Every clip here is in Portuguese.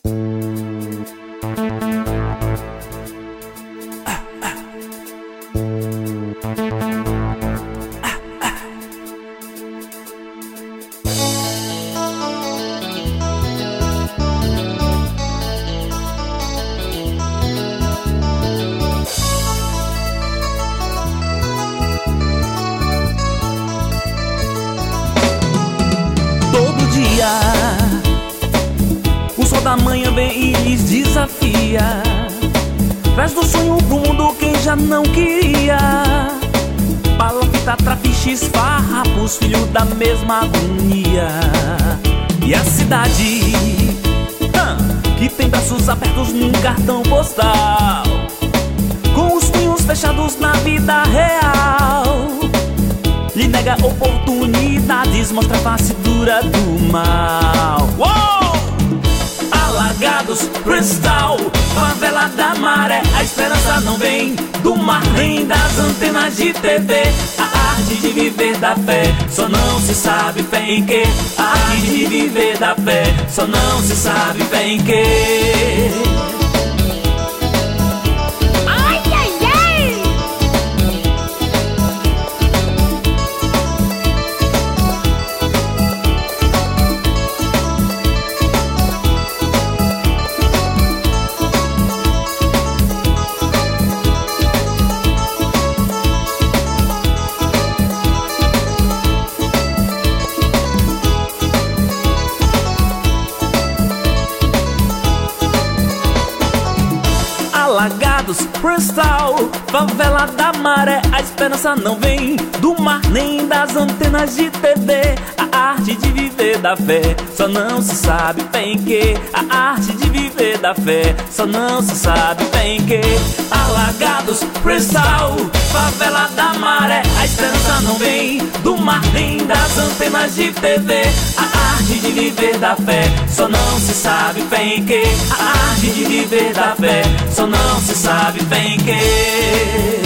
O sol da manhã vem e lhes desafia, traz do sonho pro mundo quem já não queria. Palafita, trafiches, farrapos, filho da mesma agonia. E a cidade que tem braços abertos num cartão postal, com os punhos fechados na vida real, lhe nega oportunidades, mostra a face dura do mal. Uou! Alagados, Bristol, favela da Maré, a esperança não vem do mar nem das antenas de TV. A arte de viver da fé, só não se sabe fé em quê. A arte de viver da fé, só não se sabe fé em quê. Alagados, Bristol, favela da Maré, a esperança não vem do mar nem das antenas de TV. A arte de viver da fé, só não se sabe fé em quê. A arte de viver da fé, só não se sabe fé em quê. Alagados, Bristol, favela da Maré, a esperança não vem do mar nem das antenas de TV. A arte de viver da fé, só não se sabe fé em quê. A arte de viver da fé, só não se sabe fé em quê.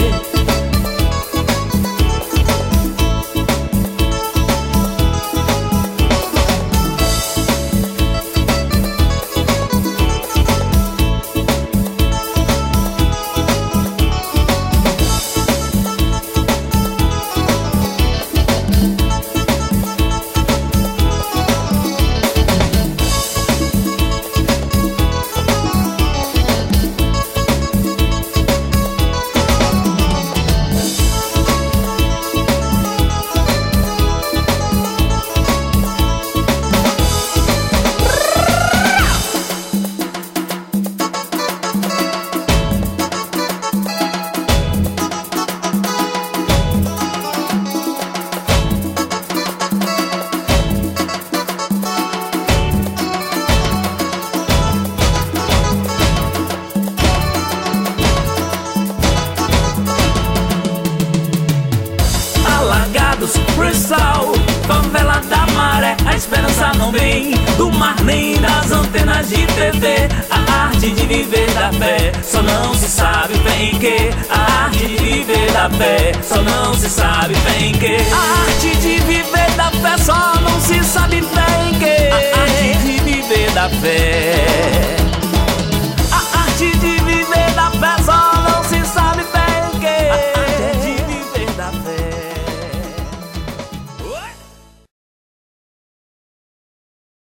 Bristol, favela da Maré, a esperança não vem do mar nem das antenas de TV. A arte de viver da fé, só não se sabe fé em quê. A arte de viver da fé, só não se sabe fé em quê. A arte de viver da fé, só não se sabe fé em quê. A arte de viver da fé.